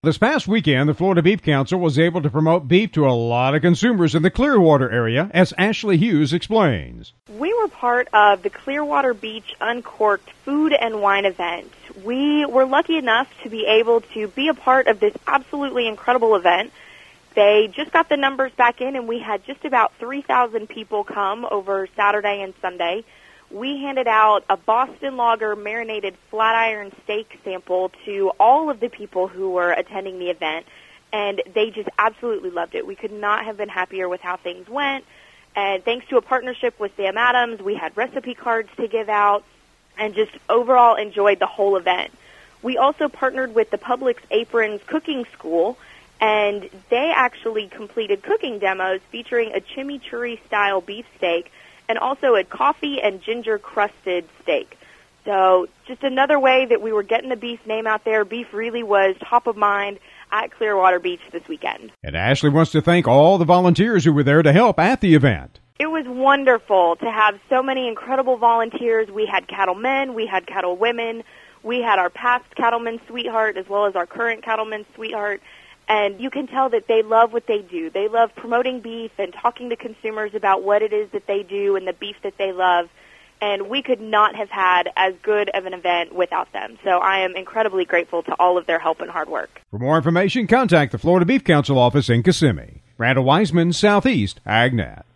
This past weekend, the Florida Beef Council was able to promote beef to a lot of consumers in the Clearwater area, as Ashley Hughes explains. We were part of the Clearwater Beach Uncorked Food and Wine event. We were lucky enough to be able to be a part of this absolutely incredible event. They just got the numbers back in, and we had just about 3,000 people come over Saturday and Sunday. We handed out a Boston Lager marinated flat iron steak sample to all of the people who were attending the event, and they just absolutely loved it. We could not have been happier with how things went, and thanks to a partnership with Sam Adams, we had recipe cards to give out, and just overall enjoyed the whole event. We also partnered with the Publix Aprons Cooking School, and they actually completed cooking demos featuring a chimichurri-style beef steak and also a coffee and ginger-crusted steak. So just another way that we were getting the beef name out there. Beef really was top of mind at Clearwater Beach this weekend. And Ashley wants to thank all the volunteers who were there to help at the event. It was wonderful to have so many incredible volunteers. We had cattlemen, we had cattlewomen, we had our past cattleman sweetheart as well as our current cattleman sweetheart. And you can tell that they love what they do. They love promoting beef and talking to consumers about what it is that they do and the beef that they love. And we could not have had as good of an event without them. So I am incredibly grateful to all of their help and hard work. For more information, contact the Florida Beef Council office in Kissimmee. Randall Wiseman, Southeast AgNet.